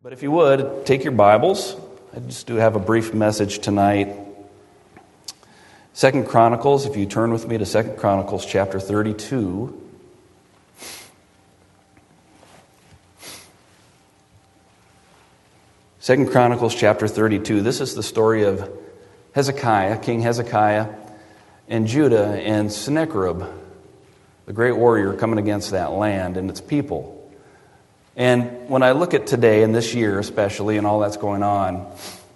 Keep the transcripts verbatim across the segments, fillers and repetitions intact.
But if you would, take your Bibles. I just do have a brief message tonight. Second Chronicles, if you turn with me to Second Chronicles chapter thirty-two. Second Chronicles chapter thirty-two. This is the story of Hezekiah, King Hezekiah, and Judah and Sennacherib, the great warrior coming against that land and its people. And when I look at today and this year especially and all that's going on,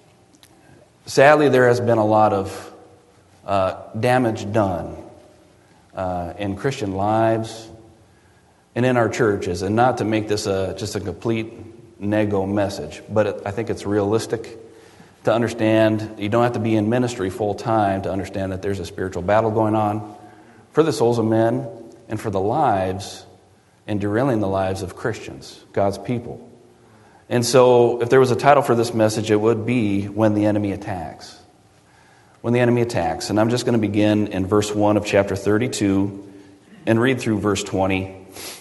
sadly there has been a lot of uh, damage done uh, in Christian lives and in our churches. And not to make this a, just a complete nego message, but it, I think it's realistic to understand. You don't have to be in ministry full time to understand that there's a spiritual battle going on for the souls of men and for the lives and derailing the lives of Christians, God's people. And so if there was a title for this message, it would be When the Enemy Attacks. When the Enemy Attacks. And I'm just going to begin in verse one of chapter thirty-two and read through verse twenty.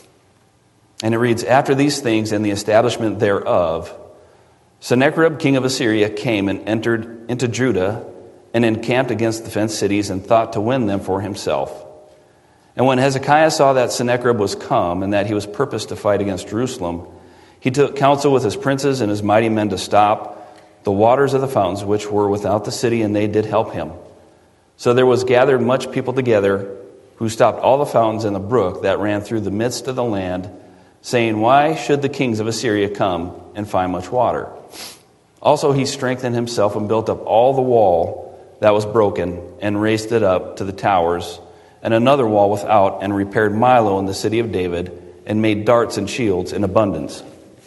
And it reads, "After these things and the establishment thereof, Sennacherib, king of Assyria, came and entered into Judah and encamped against the fenced cities and thought to win them for himself. And when Hezekiah saw that Sennacherib was come, and that he was purposed to fight against Jerusalem, he took counsel with his princes and his mighty men to stop the waters of the fountains which were without the city, and they did help him. So there was gathered much people together, who stopped all the fountains in the brook that ran through the midst of the land, saying, Why should the kings of Assyria come and find much water? Also he strengthened himself and built up all the wall that was broken, and raised it up to the towers, and another wall without, and repaired Milo in the city of David, and made darts and shields in abundance.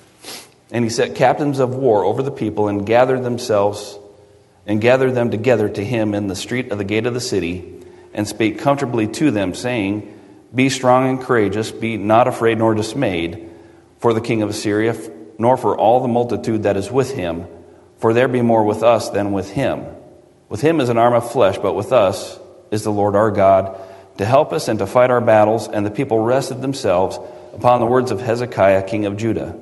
And he set captains of war over the people, and gathered themselves, and gathered them together to him in the street of the gate of the city, and spake comfortably to them, saying, Be strong and courageous, be not afraid nor dismayed, for the king of Assyria, nor for all the multitude that is with him, for there be more with us than with him. With him is an arm of flesh, but with us is the Lord our God, to help us and to fight our battles. And the people rested themselves upon the words of Hezekiah, king of Judah.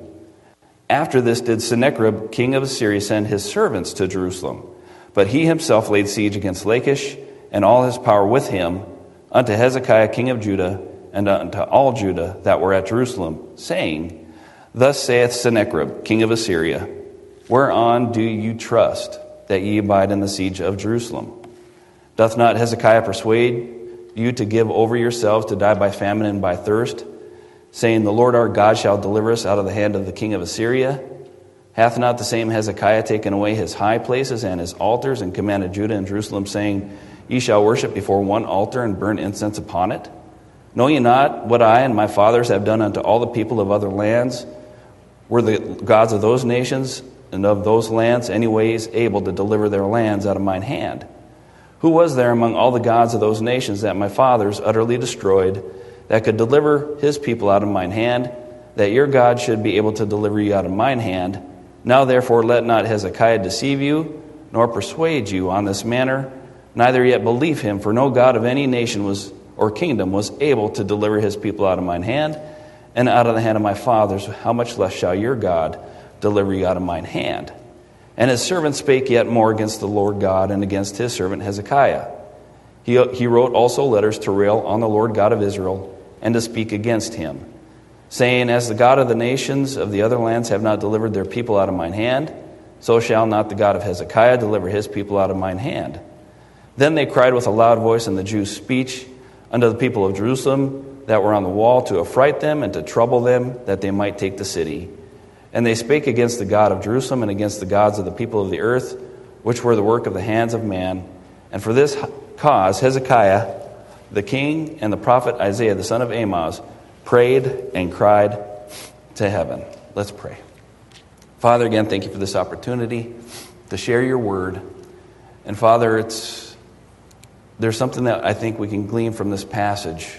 After this did Sennacherib, king of Assyria, send his servants to Jerusalem. But he himself laid siege against Lachish, and all his power with him, unto Hezekiah, king of Judah, and unto all Judah that were at Jerusalem, saying, Thus saith Sennacherib, king of Assyria, Whereon do you trust, that ye abide in the siege of Jerusalem? Doth not Hezekiah persuade you to give over yourselves to die by famine and by thirst, saying, The Lord our God shall deliver us out of the hand of the king of Assyria? Hath not the same Hezekiah taken away his high places and his altars, and commanded Judah and Jerusalem, saying, Ye shall worship before one altar and burn incense upon it? Know ye not what I and my fathers have done unto all the people of other lands? Were the gods of those nations and of those lands anyways able to deliver their lands out of mine hand? Who was there among all the gods of those nations that my fathers utterly destroyed, that could deliver his people out of mine hand, that your God should be able to deliver you out of mine hand? Now therefore let not Hezekiah deceive you, nor persuade you on this manner, neither yet believe him, for no God of any nation was or kingdom was able to deliver his people out of mine hand, and out of the hand of my fathers. How much less shall your God deliver you out of mine hand? And his servant spake yet more against the Lord God and against his servant Hezekiah. He, he wrote also letters to rail on the Lord God of Israel, and to speak against him, saying, As the God of the nations of the other lands have not delivered their people out of mine hand, so shall not the God of Hezekiah deliver his people out of mine hand. Then they cried with a loud voice in the Jews' speech unto the people of Jerusalem that were on the wall, to affright them and to trouble them, that they might take the city. And they spake against the God of Jerusalem and against the gods of the people of the earth, which were the work of the hands of man. And for this cause Hezekiah, the king, and the prophet Isaiah, the son of Amoz, prayed and cried to heaven." Let's pray. Father, again, thank you for this opportunity to share your word. And Father, it's there's something that I think we can glean from this passage,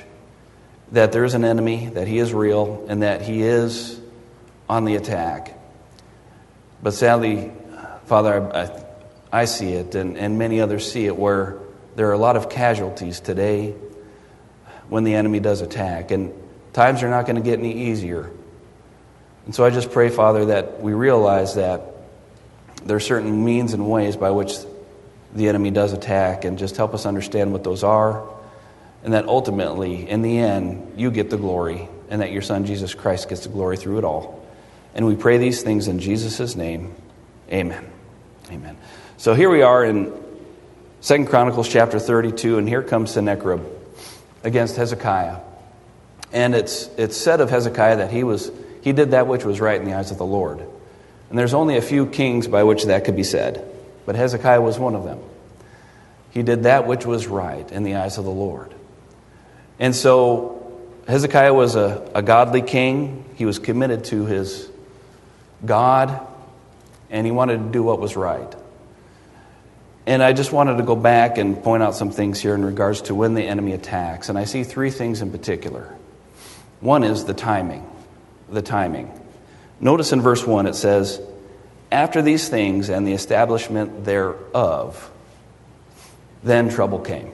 that there is an enemy, that he is real, and that he is on the attack. But sadly, Father, I, I see it, and, and many others see it, where there are a lot of casualties today when the enemy does attack. And times are not going to get any easier. And so I just pray, Father, that we realize that there are certain means and ways by which the enemy does attack, and just help us understand what those are, and that ultimately, in the end, you get the glory, and that your Son, Jesus Christ, gets the glory through it all. And we pray these things in Jesus' name. Amen. Amen. So here we are in Second Chronicles chapter thirty-two, and here comes Sennacherib against Hezekiah. And it's it's said of Hezekiah that he was he did that which was right in the eyes of the Lord. And there's only a few kings by which that could be said, but Hezekiah was one of them. He did that which was right in the eyes of the Lord. And so Hezekiah was a, a godly king. He was committed to his God, and he wanted to do what was right. And I just wanted to go back and point out some things here in regards to when the enemy attacks. And I see three things in particular. One is the timing. The timing. Notice in verse one it says, "After these things and the establishment thereof, then trouble came."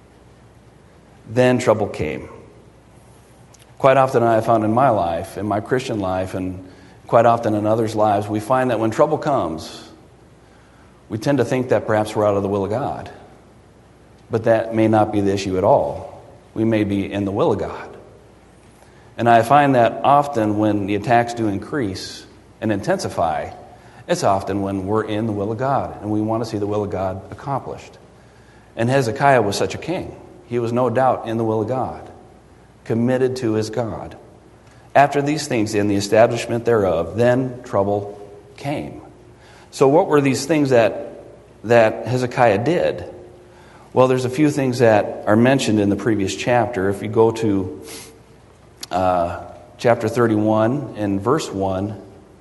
Then trouble came. Quite often I have found in my life, in my Christian life, and quite often in others' lives, we find that when trouble comes, we tend to think that perhaps we're out of the will of God. But that may not be the issue at all. We may be in the will of God. And I find that often when the attacks do increase and intensify, it's often when we're in the will of God and we want to see the will of God accomplished. And Hezekiah was such a king. He was no doubt in the will of God, committed to his God. After these things, in the establishment thereof, then trouble came. So what were these things that that Hezekiah did? Well, there's a few things that are mentioned in the previous chapter. If you go to uh, chapter thirty-one and verse one,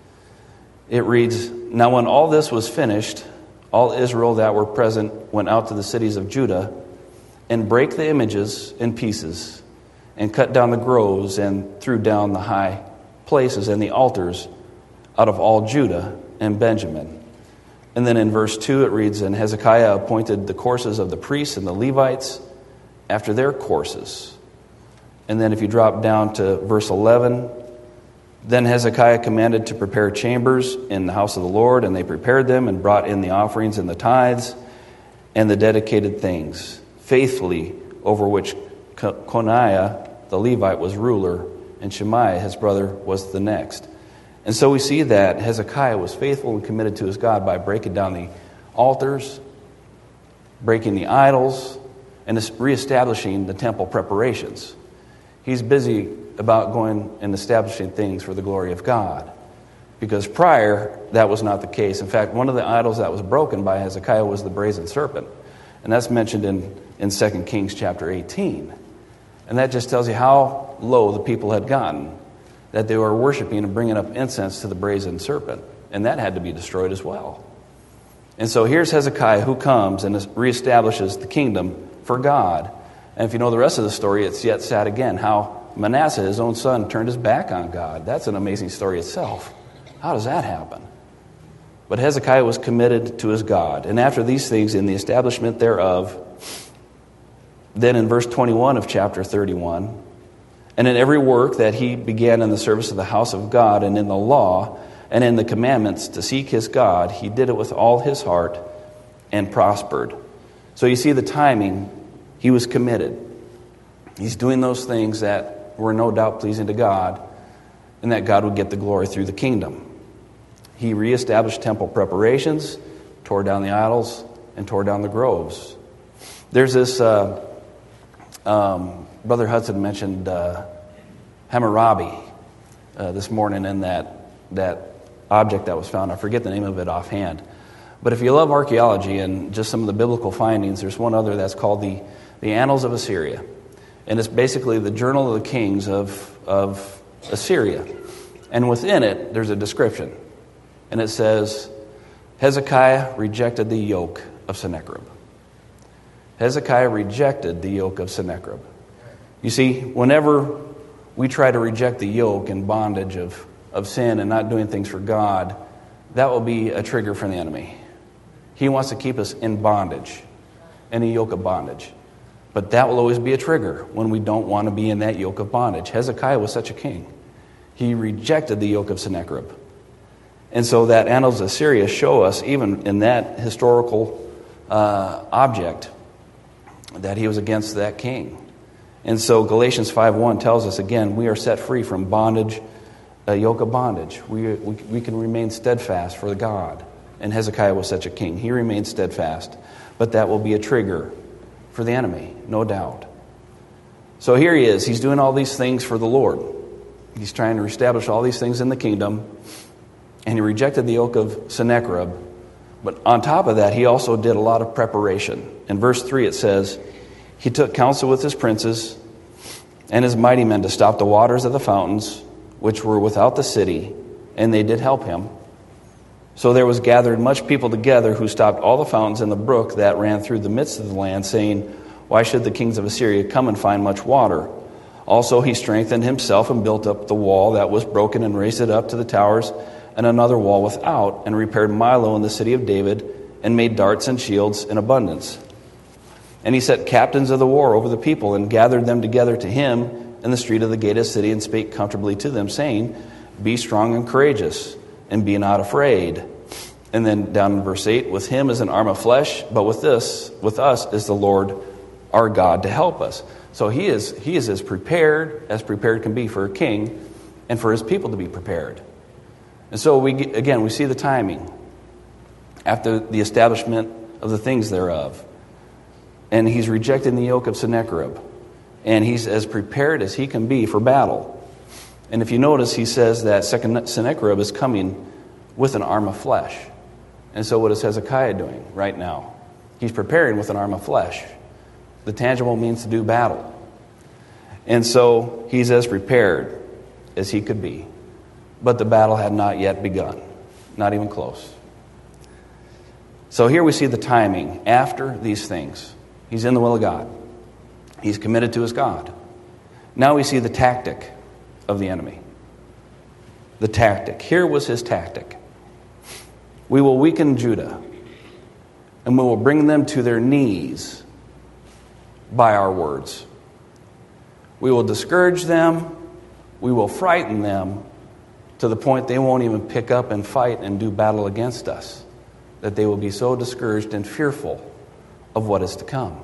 it reads, "Now when all this was finished, all Israel that were present went out to the cities of Judah and brake the images in pieces and cut down the groves and threw down the high places and the altars out of all Judah and Benjamin." And then in verse two it reads, "And Hezekiah appointed the courses of the priests and the Levites after their courses." And then if you drop down to verse eleven, "Then Hezekiah commanded to prepare chambers in the house of the Lord, and they prepared them and brought in the offerings and the tithes and the dedicated things, faithfully, over which Coniah the Levite was ruler, and Shemaiah his brother was the next." And so we see that Hezekiah was faithful and committed to his God by breaking down the altars, breaking the idols, and reestablishing the temple preparations. He's busy about going and establishing things for the glory of God, because prior that was not the case. In fact, one of the idols that was broken by Hezekiah was the brazen serpent, and that's mentioned in, in Second Kings chapter eighteen. And that just tells you how low the people had gotten, that they were worshiping and bringing up incense to the brazen serpent. And that had to be destroyed as well. And so here's Hezekiah who comes and reestablishes the kingdom for God. And if you know the rest of the story, it's yet sad again how Manasseh, his own son, turned his back on God. That's an amazing story itself. How does that happen? But Hezekiah was committed to his God. And after these things, in the establishment thereof, then in verse twenty-one of chapter thirty-one, "And in every work that he began in the service of the house of God, and in the law, and in the commandments to seek his God, he did it with all his heart and prospered." So you see the timing. He was committed. He's doing those things that were no doubt pleasing to God, and that God would get the glory through the kingdom. He reestablished temple preparations, tore down the idols, and tore down the groves. There's this... Uh, Um, Brother Hudson mentioned uh, Hammurabi uh, this morning, in that that object that was found. I forget the name of it offhand. But if you love archaeology and just some of the biblical findings, there's one other that's called the, the Annals of Assyria. And it's basically the journal of the kings of, of Assyria. And within it, there's a description. And it says, Hezekiah rejected the yoke of Sennacherib. Hezekiah rejected the yoke of Sennacherib. You see, whenever we try to reject the yoke and bondage of, of sin and not doing things for God, that will be a trigger from the enemy. He wants to keep us in bondage, in a yoke of bondage. But that will always be a trigger when we don't want to be in that yoke of bondage. Hezekiah was such a king. He rejected the yoke of Sennacherib. And so that annals of Assyria show us, even in that historical uh, object, that he was against that king. And so Galatians five one tells us again, we are set free from bondage, a yoke of bondage. We, we, we can remain steadfast for God. And Hezekiah was such a king. He remained steadfast. But that will be a trigger for the enemy, no doubt. So here he is. He's doing all these things for the Lord. He's trying to establish all these things in the kingdom. And he rejected the yoke of Sennacherib. But on top of that, he also did a lot of preparation. In verse three it says, he took counsel with his princes and his mighty men to stop the waters of the fountains, which were without the city, and they did help him. So there was gathered much people together, who stopped all the fountains in the brook that ran through the midst of the land, saying, why should the kings of Assyria come and find much water? Also he strengthened himself and built up the wall that was broken and raised it up to the towers, and another wall without, and repaired Milo in the city of David, and made darts and shields in abundance. And he set captains of the war over the people, and gathered them together to him in the street of the gate of the city, and spake comfortably to them, saying, be strong and courageous, and be not afraid. And then down in verse eight, with him is an arm of flesh, but with this, with us is the Lord our God to help us. So he is he is as prepared as prepared can be for a king, and for his people to be prepared. And so we again we see the timing after the establishment of the things thereof. And he's rejecting the yoke of Sennacherib. And he's as prepared as he can be for battle. And if you notice, he says that second Sennacherib is coming with an arm of flesh. And so what is Hezekiah doing right now? He's preparing with an arm of flesh, the tangible means to do battle. And so he's as prepared as he could be. But the battle had not yet begun, not even close. So here we see the timing after these things. He's in the will of God. He's committed to his God. Now we see the tactic of the enemy. The tactic. Here was his tactic. We will weaken Judah, and we will bring them to their knees by our words. We will discourage them. We will frighten them to the point they won't even pick up and fight and do battle against us, that they will be so discouraged and fearful of what is to come.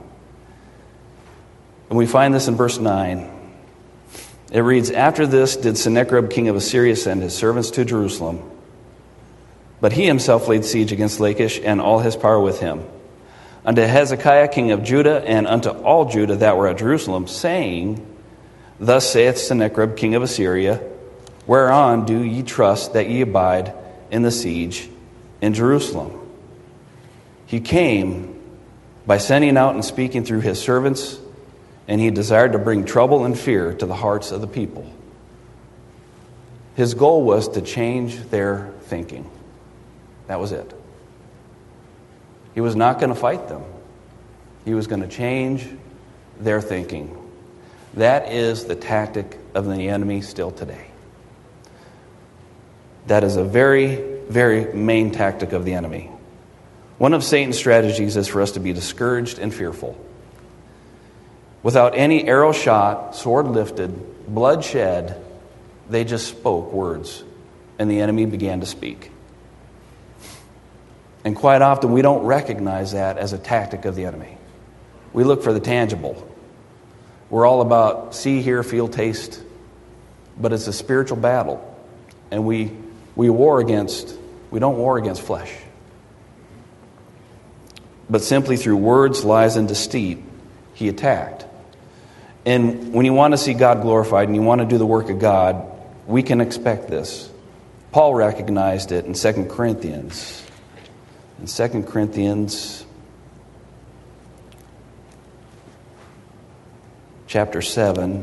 And we find this in verse nine. It reads, after this did Sennacherib king of Assyria send his servants to Jerusalem, but he himself laid siege against Lachish and all his power with him, unto Hezekiah king of Judah, and unto all Judah that were at Jerusalem, saying, thus saith Sennacherib king of Assyria, whereon do ye trust that ye abide in the siege in Jerusalem? He came by sending out and speaking through his servants, and he desired to bring trouble and fear to the hearts of the people. His goal was to change their thinking. That was it. He was not going to fight them. He was going to change their thinking. That is the tactic of the enemy still today. That is a very, very main tactic of the enemy. One of Satan's strategies is for us to be discouraged and fearful. Without any arrow shot, sword lifted, blood shed, they just spoke words, and the enemy began to speak. And quite often we don't recognize that as a tactic of the enemy. We look for the tangible. We're all about see, hear, feel, taste, but it's a spiritual battle. And we we war against, we don't war against flesh. But simply through words, lies, and deceit, he attacked. And when you want to see God glorified and you want to do the work of God, we can expect this. Paul recognized it in Second Corinthians. In Second Corinthians chapter seven,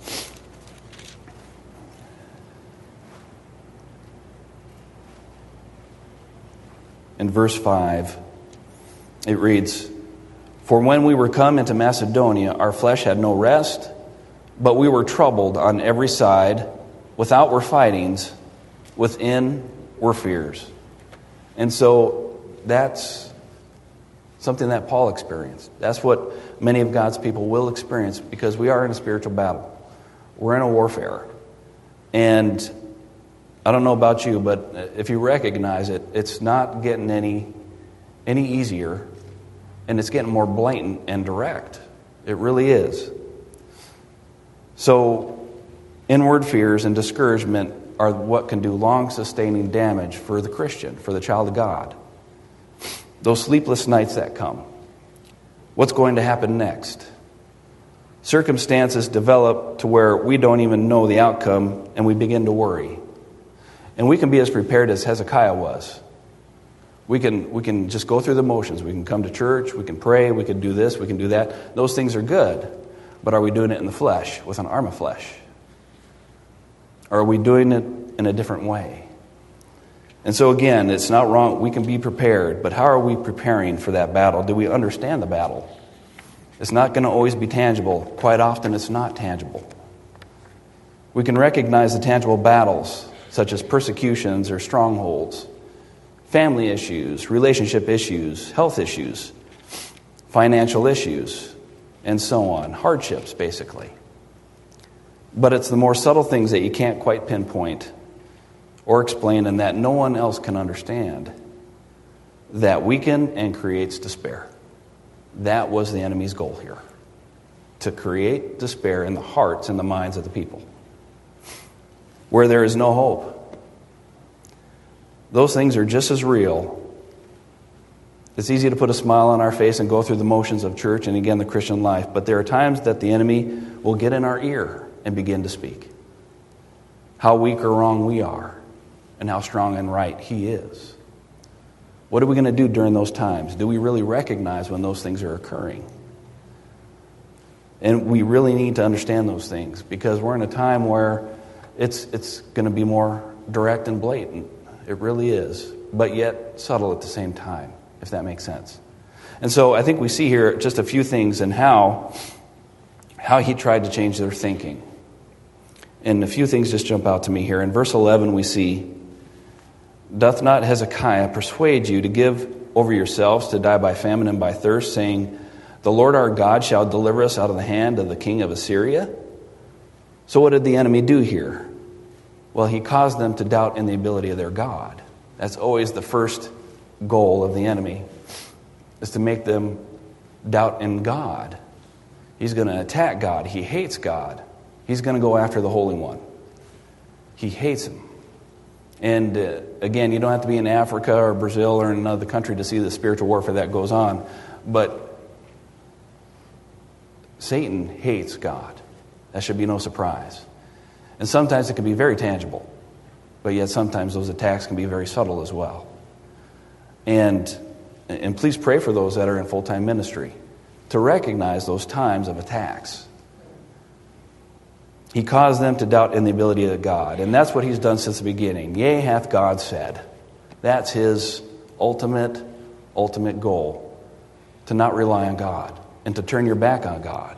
in verse five, it reads, for when we were come into Macedonia, our flesh had no rest, but we were troubled on every side. Without were fightings, within were fears. And so that's something that Paul experienced. That's what many of God's people will experience, because we are in a spiritual battle. We're in a warfare. And I don't know about you, but if you recognize it, it's not getting any any easier, and it's getting more blatant and direct. It really is. So inward fears and discouragement are what can do long-sustaining damage for the Christian, for the child of God. Those sleepless nights that come. What's going to happen next? Circumstances develop to where we don't even know the outcome, and we begin to worry. And we can be as prepared as Hezekiah was. We can we can just go through the motions. We can come to church, we can pray, we can do this, we can do that. Those things are good. But are we doing it in the flesh, with an arm of flesh? Or are we doing it in a different way? And so again, it's not wrong. We can be prepared, but how are we preparing for that battle? Do we understand the battle? It's not going to always be tangible. Quite often it's not tangible. We can recognize the tangible battles, such as persecutions or strongholds, family issues, relationship issues, health issues, financial issues, and so on. Hardships, basically. But it's the more subtle things that you can't quite pinpoint or explain and that no one else can understand that weaken and creates despair. That was the enemy's goal here. To create despair in the hearts and the minds of the people. Where there is no hope. Those things are just as real. It's easy to put a smile on our face and go through the motions of church and again the Christian life. But there are times that the enemy will get in our ear and begin to speak. How weak or wrong we are. And how strong and right he is. What are we going to do during those times? Do we really recognize when those things are occurring? And we really need to understand those things because we're in a time where it's it's going to be more direct and blatant. It really is. But yet subtle at the same time, if that makes sense. And so I think we see here just a few things in how, how he tried to change their thinking. And a few things just jump out to me here. In verse eleven we see, "Doth not Hezekiah persuade you to give over yourselves to die by famine and by thirst, saying, The Lord our God shall deliver us out of the hand of the king of Assyria?" So what did the enemy do here? Well, he caused them to doubt in the ability of their God. That's always the first goal of the enemy, is to make them doubt in God. He's going to attack God. He hates God. He's going to go after the Holy One. He hates him. And uh, again, you don't have to be in Africa or Brazil or in another country to see the spiritual warfare that goes on. But Satan hates God. That should be no surprise. And sometimes it can be very tangible. But yet sometimes those attacks can be very subtle as well. And, and please pray for those that are in full-time ministry to recognize those times of attacks. He caused them to doubt in the ability of God. And that's what he's done since the beginning. Yea, hath God said. That's his ultimate, ultimate goal. To not rely on God. And to turn your back on God.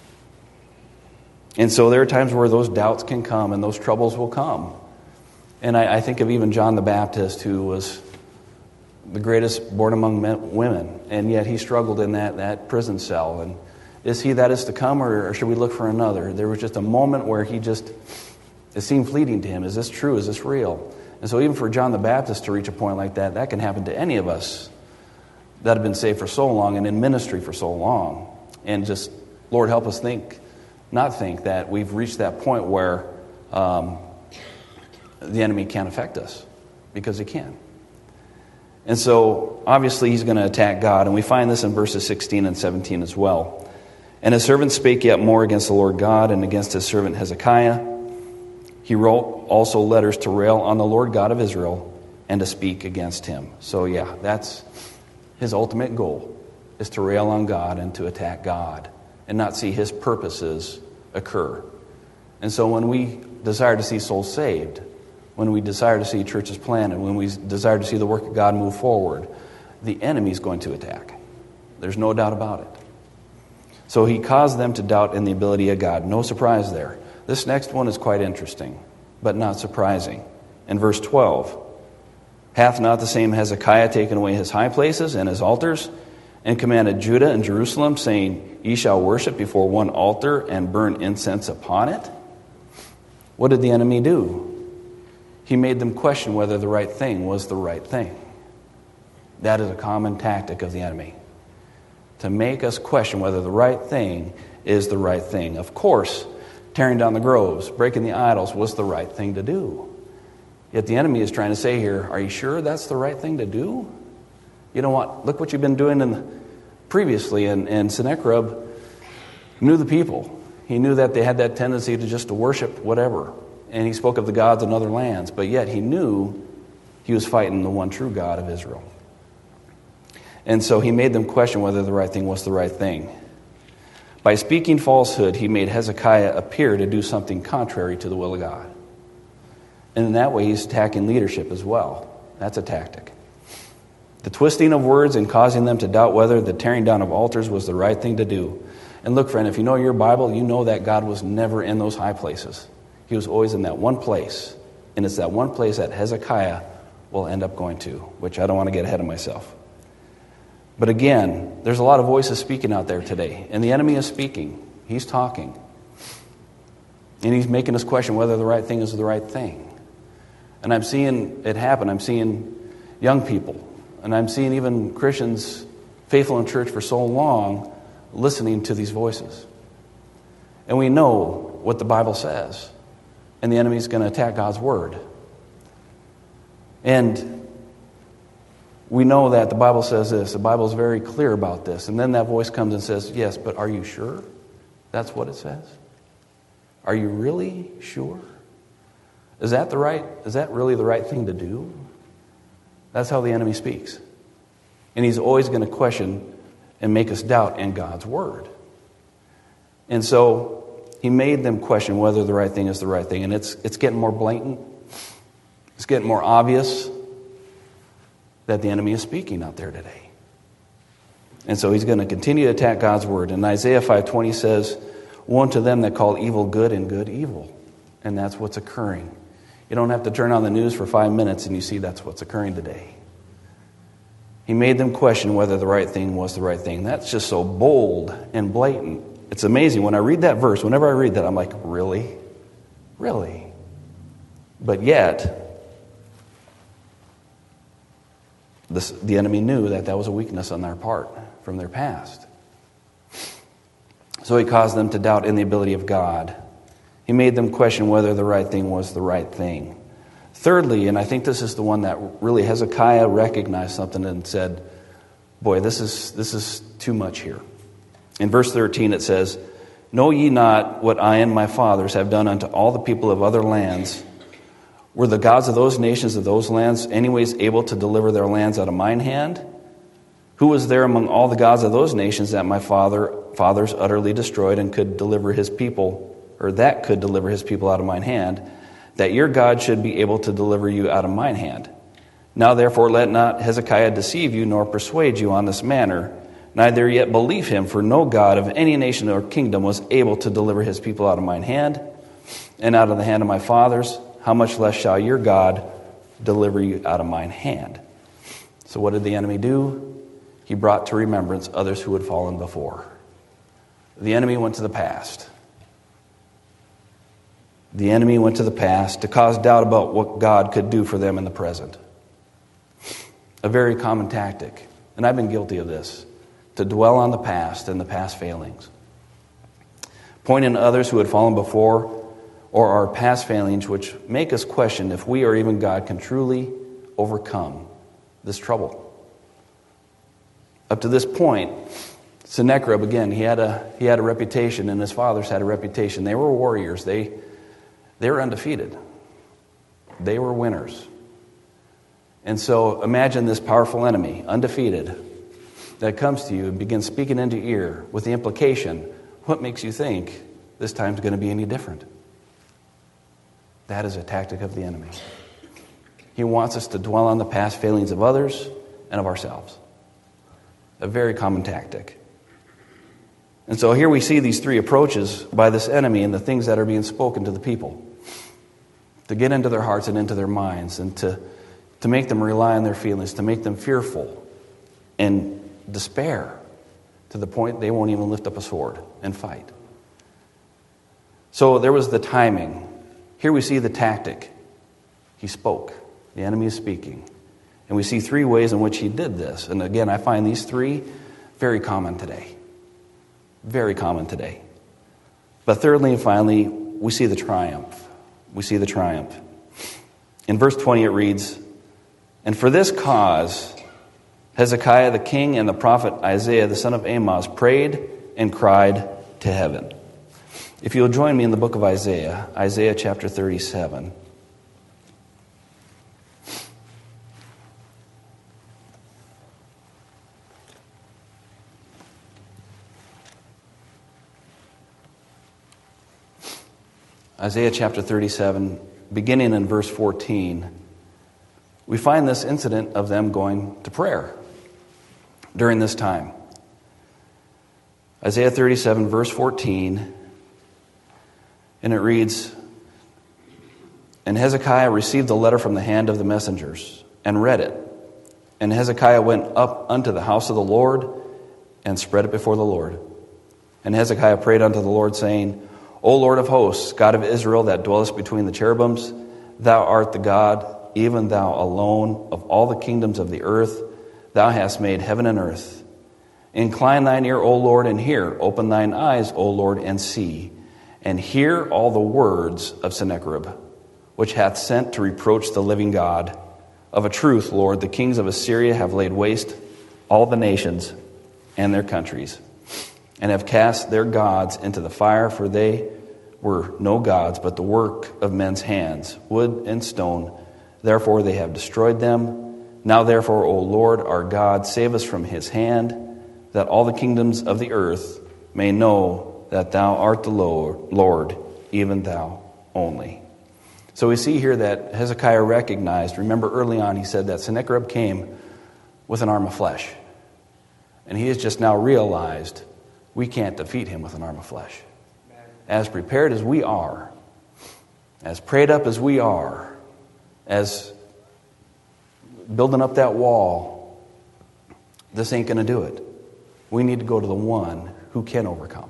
And so there are times where those doubts can come and those troubles will come. And I, I think of even John the Baptist, who was the greatest born among men, women. And yet he struggled in that, that prison cell. And is he that is to come, or, or should we look for another? There was just a moment where he just, it seemed fleeting to him. Is this true? Is this real? And so even for John the Baptist to reach a point like that, that can happen to any of us that have been saved for so long and in ministry for so long. And just, Lord, help us think, not think that we've reached that point where um, the enemy can't affect us, because he can. And so, obviously, he's going to attack God. And we find this in verses sixteen and seventeen as well. "And his servant spake yet more against the Lord God and against his servant Hezekiah. He wrote also letters to rail on the Lord God of Israel and to speak against him." So yeah, that's his ultimate goal, is to rail on God and to attack God and not see his purposes occur. And so when we desire to see souls saved, when we desire to see churches planted, when we desire to see the work of God move forward, the enemy is going to attack. There's no doubt about it. So he caused them to doubt in the ability of God. No surprise there. This next one is quite interesting, but not surprising. In verse twelve, "Hath not the same Hezekiah taken away his high places and his altars, and commanded Judah and Jerusalem, saying, Ye shall worship before one altar and burn incense upon it?" What did the enemy do? He made them question whether the right thing was the right thing. That is a common tactic of the enemy, to make us question whether the right thing is the right thing. Of course, tearing down the groves, breaking the idols was the right thing to do. Yet the enemy is trying to say here, are you sure that's the right thing to do? You know what? Look what you've been doing in the, previously, and, and Sennacherib knew the people. He knew that they had that tendency to just to worship whatever. And he spoke of the gods in other lands, but yet he knew he was fighting the one true God of Israel. And so he made them question whether the right thing was the right thing. By speaking falsehood, he made Hezekiah appear to do something contrary to the will of God. And in that way, he's attacking leadership as well. That's a tactic. The twisting of words and causing them to doubt whether the tearing down of altars was the right thing to do. And look, friend, if you know your Bible, you know that God was never in those high places. He was always in that one place. And it's that one place that Hezekiah will end up going to, which I don't want to get ahead of myself. But again, there's a lot of voices speaking out there today. And the enemy is speaking. He's talking. And he's making us question whether the right thing is the right thing. And I'm seeing it happen. I'm seeing young people. And I'm seeing even Christians faithful in church for so long listening to these voices. And we know what the Bible says. And the enemy's going to attack God's word. And we know that the Bible says this. The Bible is very clear about this. And then that voice comes and says, yes, but are you sure that's what it says? Are you really sure? Is that the right, is that really the right thing to do? That's how the enemy speaks. And he's always going to question and make us doubt in God's word. And so he made them question whether the right thing is the right thing. And it's it's getting more blatant. It's getting more obvious that the enemy is speaking out there today. And so he's going to continue to attack God's word. And Isaiah five twenty says, woe unto them that call evil good and good evil. And that's what's occurring. You don't have to turn on the news for five minutes and you see that's what's occurring today. He made them question whether the right thing was the right thing. That's just so bold and blatant. It's amazing. When I read that verse, whenever I read that, I'm like, really? Really? But yet, this, the enemy knew that that was a weakness on their part from their past. So he caused them to doubt in the ability of God. He made them question whether the right thing was the right thing. Thirdly, and I think this is the one that really Hezekiah recognized something and said, boy, this is this is too much here. In verse thirteen it says, know ye not what I and my fathers have done unto all the people of other lands? Were the gods of those nations of those lands anyways able to deliver their lands out of mine hand? Who was there among all the gods of those nations that my father fathers utterly destroyed and could deliver his people, or that could deliver his people out of mine hand, that your God should be able to deliver you out of mine hand? Now therefore let not Hezekiah deceive you, nor persuade you on this manner, neither yet believe him, for no God of any nation or kingdom was able to deliver his people out of mine hand, and out of the hand of my fathers. How much less shall your God deliver you out of mine hand? So what did the enemy do? He brought to remembrance others who had fallen before. The enemy went to the past. The enemy went to the past to cause doubt about what God could do for them in the present. A very common tactic, and I've been guilty of this, to dwell on the past and the past failings. Pointing to others who had fallen before, or our past failings, which make us question if we or even God can truly overcome this trouble. Up to this point, Sennacherib, again, he had a he had a reputation, and his fathers had a reputation. They were warriors. They they were undefeated. They were winners. And so imagine this powerful enemy, undefeated, that comes to you and begins speaking into your ear with the implication, what makes you think this time's going to be any different? That is a tactic of the enemy. He wants us to dwell on the past failings of others and of ourselves. A very common tactic. And so here we see these three approaches by this enemy and the things that are being spoken to the people. To get into their hearts and into their minds, and to, to make them rely on their feelings, to make them fearful and despair to the point they won't even lift up a sword and fight. So there was the timing. Here we see the tactic. He spoke. The enemy is speaking. And we see three ways in which he did this. And again, I find these three very common today. Very common today. But thirdly and finally, we see the triumph. We see the triumph. In verse twenty it reads, "And for this cause Hezekiah the king and the prophet Isaiah the son of Amos prayed and cried to heaven." If you'll join me in the book of Isaiah, Isaiah chapter thirty-seven. Isaiah chapter thirty-seven, beginning in verse fourteen, we find this incident of them going to prayer during this time. Isaiah thirty-seven, verse fourteen, and it reads, "And Hezekiah received the letter from the hand of the messengers, and read it. And Hezekiah went up unto the house of the Lord, and spread it before the Lord. And Hezekiah prayed unto the Lord, saying, O Lord of hosts, God of Israel, that dwellest between the cherubims, thou art the God, even thou alone, of all the kingdoms of the earth. Thou hast made heaven and earth. Incline thine ear, O Lord, and hear. Open thine eyes, O Lord, and see. And hear all the words of Sennacherib, which hath sent to reproach the living God. Of a truth, Lord, the kings of Assyria have laid waste all the nations and their countries, and have cast their gods into the fire, for they were no gods, but the work of men's hands, wood and stone. Therefore they have destroyed them. Now therefore, O Lord our God, save us from his hand, that all the kingdoms of the earth may know that thou art the Lord, Lord, even thou only." So we see here that Hezekiah recognized, remember early on he said that Sennacherib came with an arm of flesh. And he has just now realized we can't defeat him with an arm of flesh. As prepared as we are, as prayed up as we are, as building up that wall, this ain't going to do it. We need to go to the one who can overcome.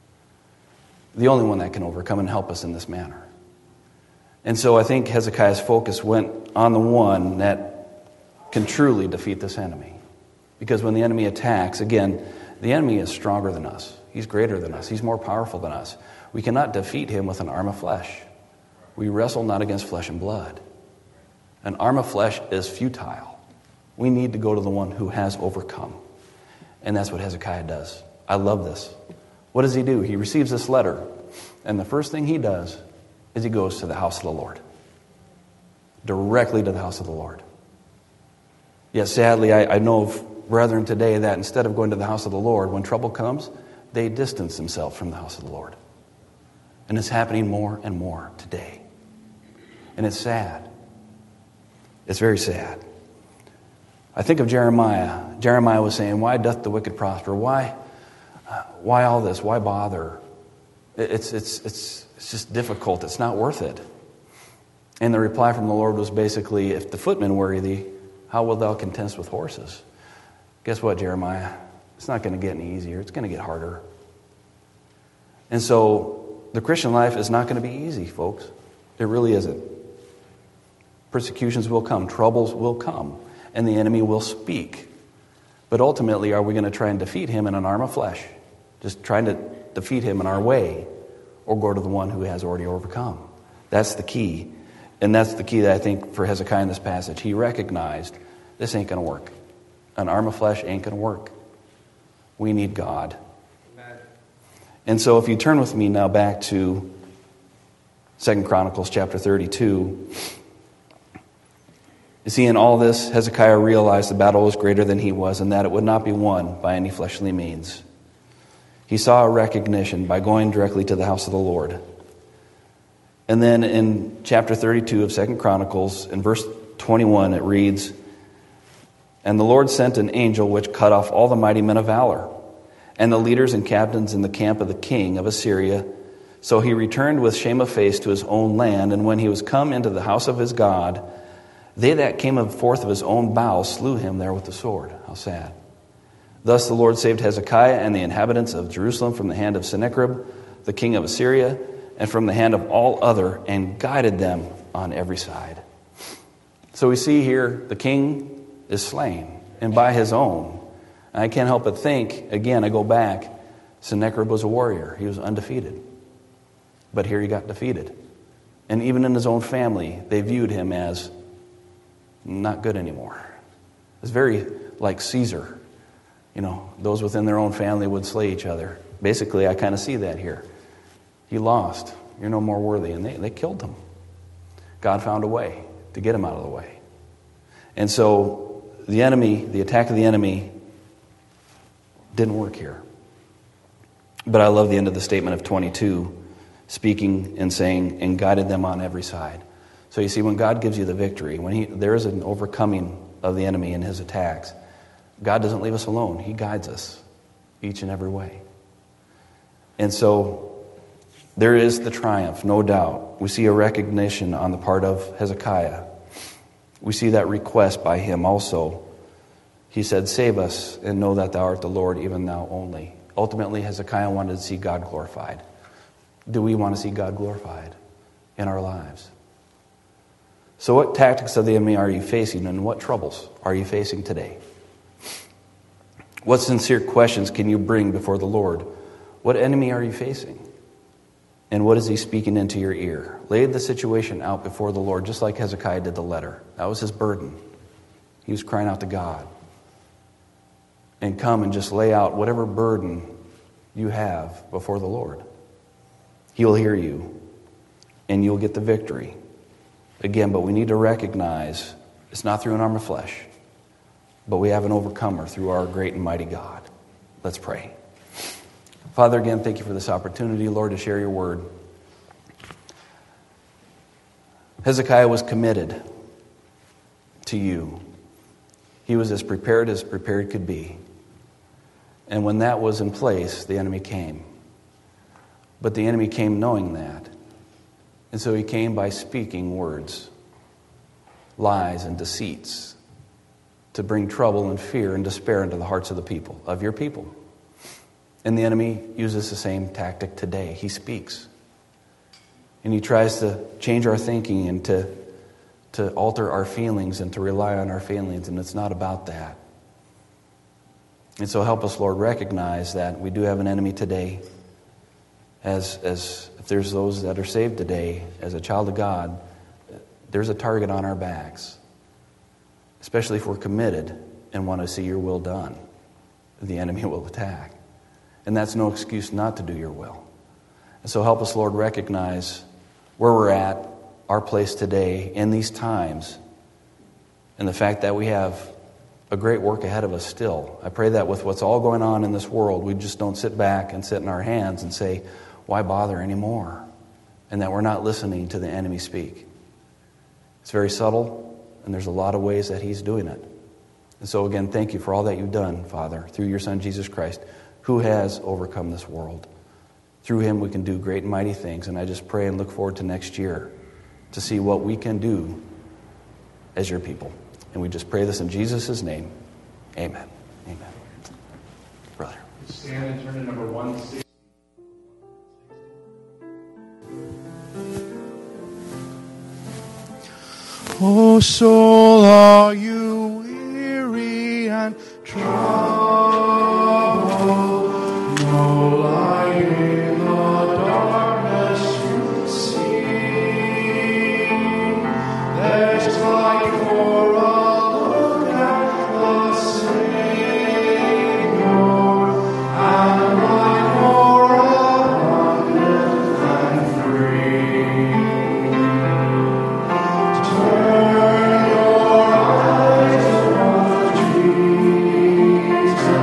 The only one that can overcome and help us in this manner. And so I think Hezekiah's focus went on the one that can truly defeat this enemy. Because when the enemy attacks, again, the enemy is stronger than us. He's greater than us. He's more powerful than us. We cannot defeat him with an arm of flesh. We wrestle not against flesh and blood. An arm of flesh is futile. We need to go to the one who has overcome. And that's what Hezekiah does. I love this. What does he do? He receives this letter. And the first thing he does is he goes to the house of the Lord. Directly to the house of the Lord. Yet sadly, I, I know of brethren today that instead of going to the house of the Lord, when trouble comes, they distance themselves from the house of the Lord. And it's happening more and more today. And it's sad. It's very sad. I think of Jeremiah. Jeremiah was saying, why doth the wicked prosper? Why, uh, why all this? Why bother? It's, it's, it's, it's just difficult. It's not worth it. And the reply from the Lord was basically, if the footmen worry thee, how wilt thou contest with horses? Guess what, Jeremiah? It's not going to get any easier. It's going to get harder. And so the Christian life is not going to be easy, folks. It really isn't. Persecutions will come. Troubles will come. And the enemy will speak. But ultimately, are we going to try and defeat him in an arm of flesh? Just trying to defeat him in our way? Or go to the one who has already overcome? That's the key. And that's the key that I think for Hezekiah in this passage. He recognized this ain't going to work. An arm of flesh ain't going to work. We need God. Amen. And so if you turn with me now back to Second Chronicles chapter thirty-two, you see, in all this, Hezekiah realized the battle was greater than he was and that it would not be won by any fleshly means. He saw a recognition by going directly to the house of the Lord. And then in chapter thirty-two of Second Chronicles, in verse twenty-one, it reads, And the Lord sent an angel which cut off all the mighty men of valor, and the leaders and captains in the camp of the king of Assyria. So he returned with shame of face to his own land, and when he was come into the house of his God, they that came forth of his own bowels slew him there with the sword. How sad. Thus the Lord saved Hezekiah and the inhabitants of Jerusalem from the hand of Sennacherib, the king of Assyria, and from the hand of all other, and guided them on every side. So we see here the king is slain, and by his own. And I can't help but think, again, I go back, Sennacherib was a warrior. He was undefeated. But here he got defeated. And even in his own family, they viewed him as not good anymore. It's very like Caesar. You know, those within their own family would slay each other. Basically, I kind of see that here. He lost. You're no more worthy. And they, they killed him. God found a way to get him out of the way. And so the enemy, the attack of the enemy didn't work here. But I love the end of the statement of twenty-two, speaking and saying, and guided them on every side. So you see, when God gives you the victory, when he, there is an overcoming of the enemy and his attacks, God doesn't leave us alone. He guides us each and every way. And so there is the triumph, no doubt. We see a recognition on the part of Hezekiah. We see that request by him also. He said, save us and know that thou art the Lord, even thou only. Ultimately, Hezekiah wanted to see God glorified. Do we want to see God glorified in our lives? So what tactics of the enemy are you facing, and what troubles are you facing today? What sincere questions can you bring before the Lord? What enemy are you facing? And what is he speaking into your ear? Lay the situation out before the Lord, just like Hezekiah did the letter. That was his burden. He was crying out to God. And come and just lay out whatever burden you have before the Lord. He'll hear you, and you'll get the victory. Again, but we need to recognize it's not through an arm of flesh, but we have an overcomer through our great and mighty God. Let's pray. Father, again, thank you for this opportunity, Lord, to share your word. Hezekiah was committed to you. He was as prepared as prepared could be. And when that was in place, the enemy came. But the enemy came knowing that. And so he came by speaking words, lies and deceits, to bring trouble and fear and despair into the hearts of the people, of your people. And the enemy uses the same tactic today. He speaks. And he tries to change our thinking and to, to alter our feelings and to rely on our feelings. And it's not about that. And so help us, Lord, recognize that we do have an enemy today. As, as if there's those that are saved today, as a child of God, there's a target on our backs. Especially if we're committed and want to see your will done. The enemy will attack. And that's no excuse not to do your will. And so help us, Lord, recognize where we're at, our place today, in these times, and the fact that we have a great work ahead of us still. I pray that with what's all going on in this world, we just don't sit back and sit in our hands and say, why bother anymore? And that we're not listening to the enemy speak. It's very subtle, and there's a lot of ways that he's doing it. And so again, thank you for all that you've done, Father, through your Son, Jesus Christ, who has overcome this world. Through him we can do great and mighty things, and I just pray and look forward to next year to see what we can do as your people. And we just pray this in Jesus' name. Amen. Amen. Brother. Stand and turn to number one sixty. Oh, soul, are you weary and troubled? No light in the darkness you see. There's light for a look at the Savior, and light more abundant and free. Turn your eyes toward Jesus.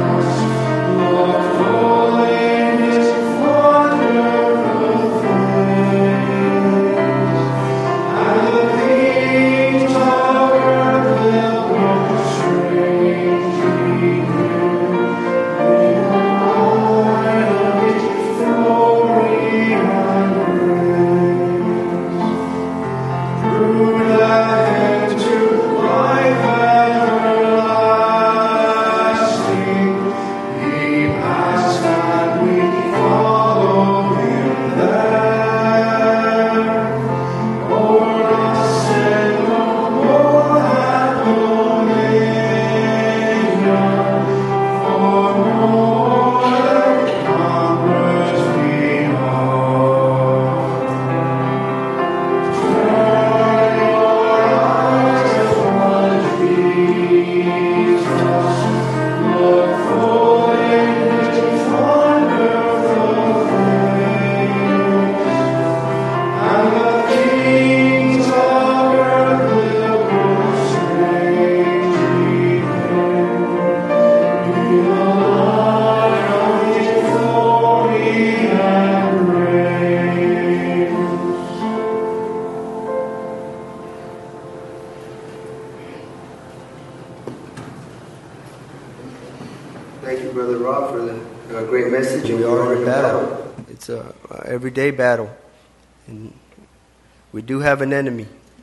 Thank you, Brother Rob, for the uh, great message. We are in a battle. It's a, a everyday battle. And we do have an enemy.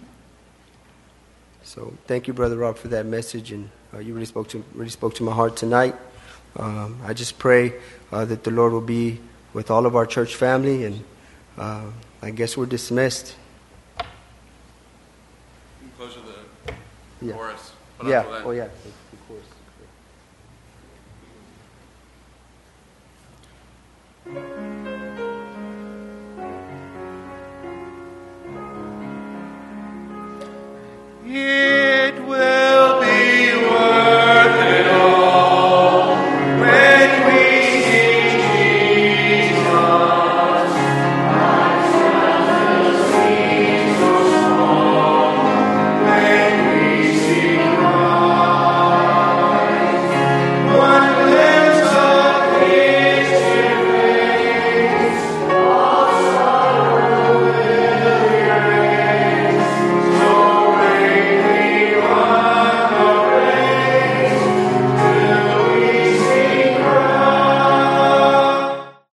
So thank you, Brother Rob, for that message. And uh, you really spoke to really spoke to my heart tonight. Um, I just pray uh, that the Lord will be with all of our church family. And uh, I guess we're dismissed. Close to the Yeah. chorus. Yeah. Oh, yeah.